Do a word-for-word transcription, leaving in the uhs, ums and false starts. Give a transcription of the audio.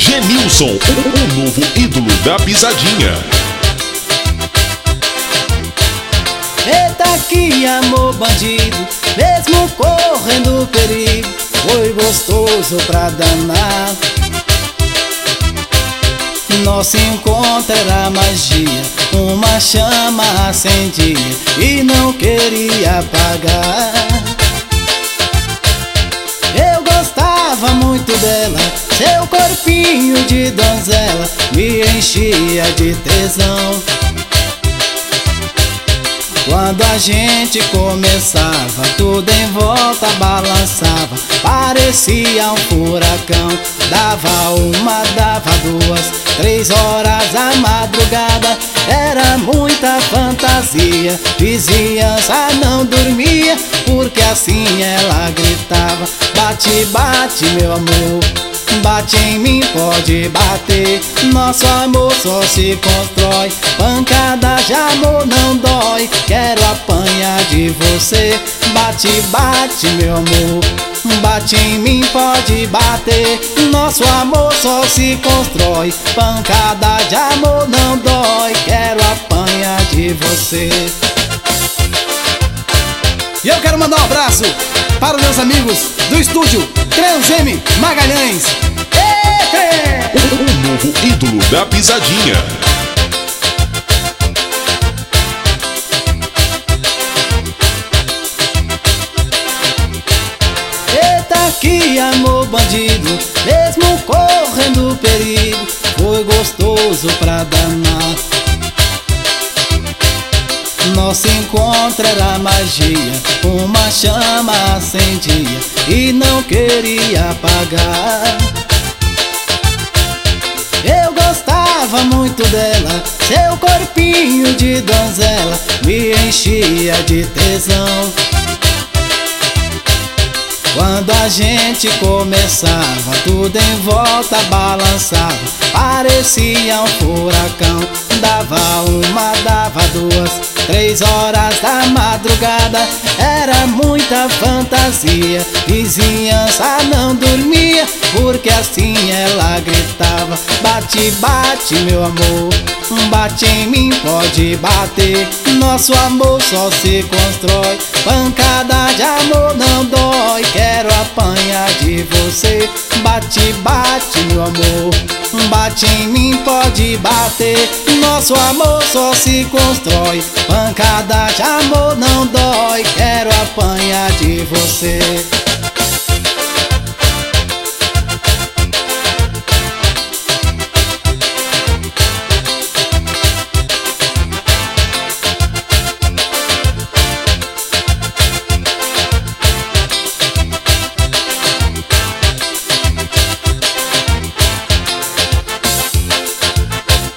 Genilson, o novo ídolo da pisadinha. Eita, que amor bandido, mesmo correndo perigo, foi gostoso pra danar. Nosso encontro era magia, uma chama acendia e não queria apagar. Eu gostava muito dela, seu corpinho de donzela me enchia de tesão. Quando a gente começava, tudo em volta balançava, parecia um furacão. Dava uma, dava duas, três horas a madrugada, era muita fantasia. Vizinhança não dormia, porque assim ela gritava: bate, bate meu amor, bate em mim, pode bater. Nosso amor só se constrói, pancada de amor não dói. Quero apanhar de você, bate, bate meu amor, bate em mim, pode bater. Nosso amor só se constrói, pancada de amor não dói. Quero apanhar de você. E eu quero mandar um abraço para os meus amigos do estúdio Transm Magalhães. O novo ídolo da pisadinha. Eita, que amor bandido, mesmo correndo perigo, foi gostoso pra danar. Nosso encontro era magia, uma chama acendia e não queria apagar. Eu gostava muito dela, seu corpinho de donzela me enchia de tesão. Quando a gente começava, tudo em volta balançava, parecia um furacão. Dava uma, dava duas, três horas da madrugada, era muita fantasia. Vizinhança não dormia, porque assim ela gritava: bate, bate meu amor, bate em mim, pode bater. Nosso amor só se constrói, pancada de amor não dói. Quero apanhar de você, bate, bate meu amor, bate em mim, pode bater. Nosso amor só se constrói, pancada de amor não dói. Quero apanhar de você.